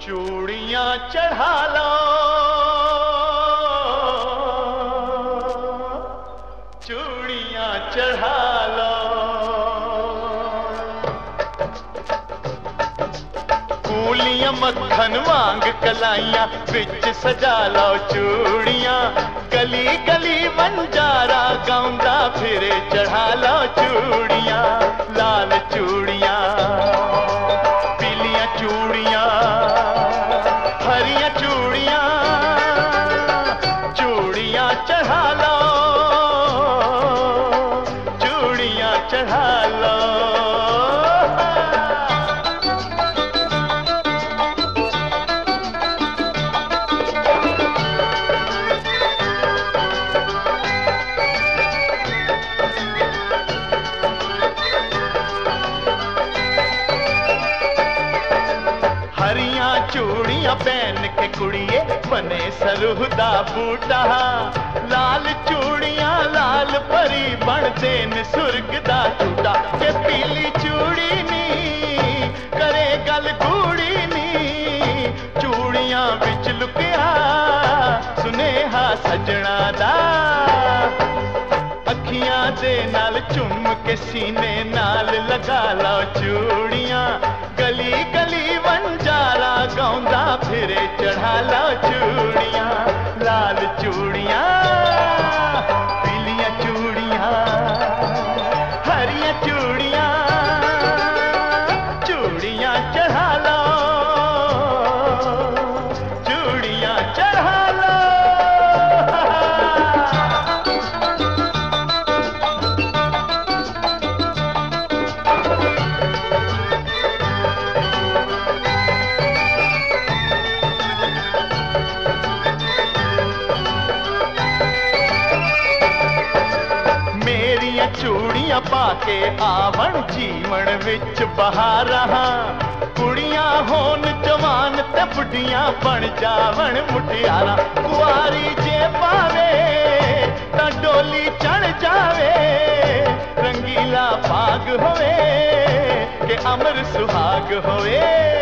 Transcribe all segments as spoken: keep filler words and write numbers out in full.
चूड़ियां चढ़ा लो, चूड़ियां चढ़ा लो, कूलियां मक्खन वांग कलाइयां बिच सजा लो चूड़ियां, गली गली वंजारा गाउंदा फिरे चढ़ा लो चूड़ियां, लाल चूड़ियां पीलियां चूड़ियां हरियां चूड़ियां, चूड़ियां चढ़ा लो, चूड़ियां चढ़ा लो। हरियां चूड़ियां पहन के कुड़िए बने सरूह दा बूटा, लाल चूड़ियां लाल परी बनते न सुर्ग दा झूटा, के पीली चूड़ी नी करे गल गूड़ी नी, चूड़ियां बिच लुकिया सुनेहा सजना दा, अखियां दे नाल चुम के सीने नाल लगा लो चूड़ियां, गली गली वंजारा गाउंदा फिरे चढ़ा लो चूड़ियां, लाल चूड़ियां पीलियां चूड़ियां हरियां चूड़ियां, चूड़ियां चढ़ा लो, चूड़ियां चढ़ा लो। चूड़ियां पाके आवन जीवन विच बहारा, कुड़ियां होन जवान ते बुढ़ियां बन जावन मुटियारा, कुआरी जे पावे तां डोली चढ़ जावे, रंगीला भाग होवे के अमर सुहाग होवे,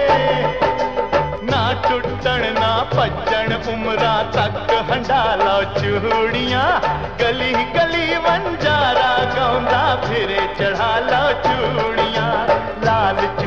ना टुटण ना भजन उमरा तक हंडा लो चूड़ियां, गली गली वंजारा गाउंदा फिरे चढ़ा लो चूड़ियां, लाल